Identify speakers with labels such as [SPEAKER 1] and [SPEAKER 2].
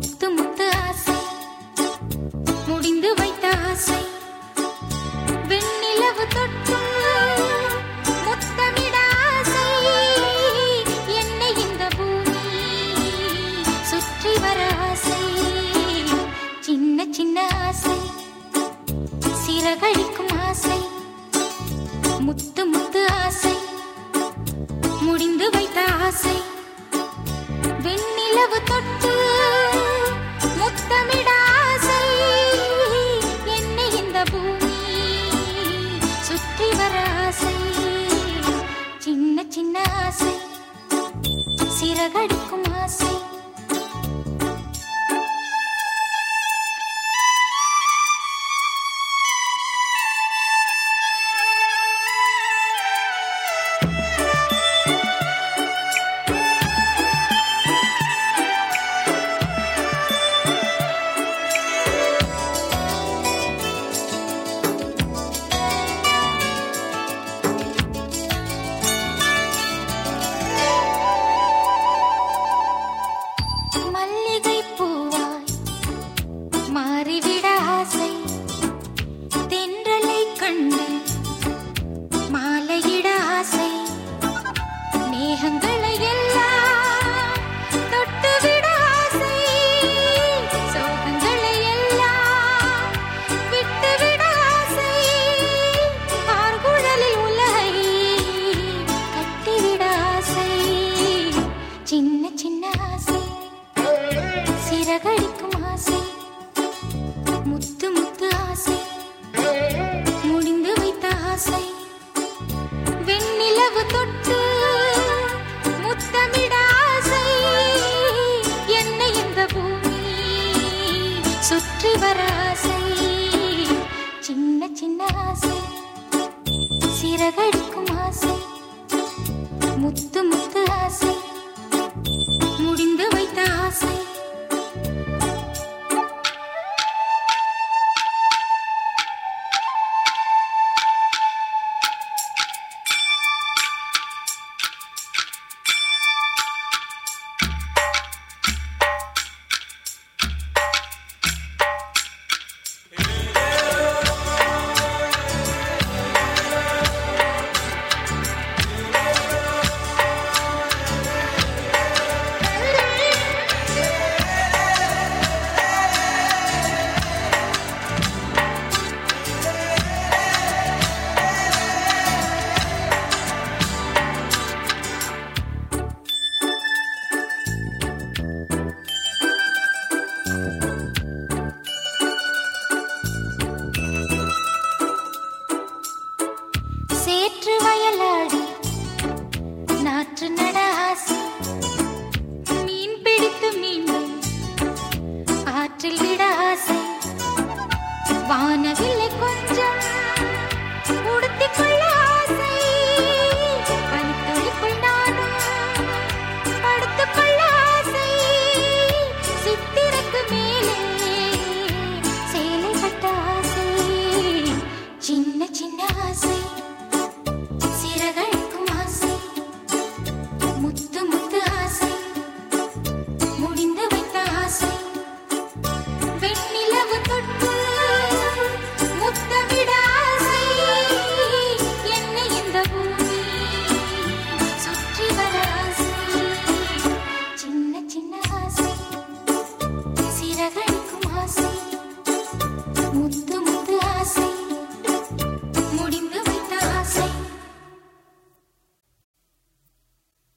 [SPEAKER 1] முத்து முத்து ஆசை முடிந்து வைத்த ஆசை வெண்ணிலவு தொட்டு முத்தமிட ஆசை என்னை இந்த பூமி சுற்றி வர ஆசை சின்ன சின்ன ஆசை சிறகடிக்கும் ஆசை முத்து முத்து ஆசை முடிந்து வைத்த ஆசை வெண்ணிலவு தொட்டு முத்தமிட ஆசை என்னை இந்த பூமி சுற்றி வர ஆசை சின்ன சின்ன ஆசை சிறகடிக்கும் ஆசை மாறிவிட ஆசை தென்றலை கண்டு மாலையிட ஆசை மேகங்களை எல்லாம் தொட்டுவிட ஆசை சோகங்களை எல்லாம் விட்டுவிட ஆசை ஆர்குழலில் உலகை கட்டிவிட ஆசை சின்ன சின்ன ஆசை சிறகடிக்கும் ஆசை முத்து முத்து ஆசை முடிந்து வைத்த ஆசை வெண்ணிலவு தொட்டு முத்தமிட ஆசை என்னை இந்த பூமி சுற்றி வர ஆசை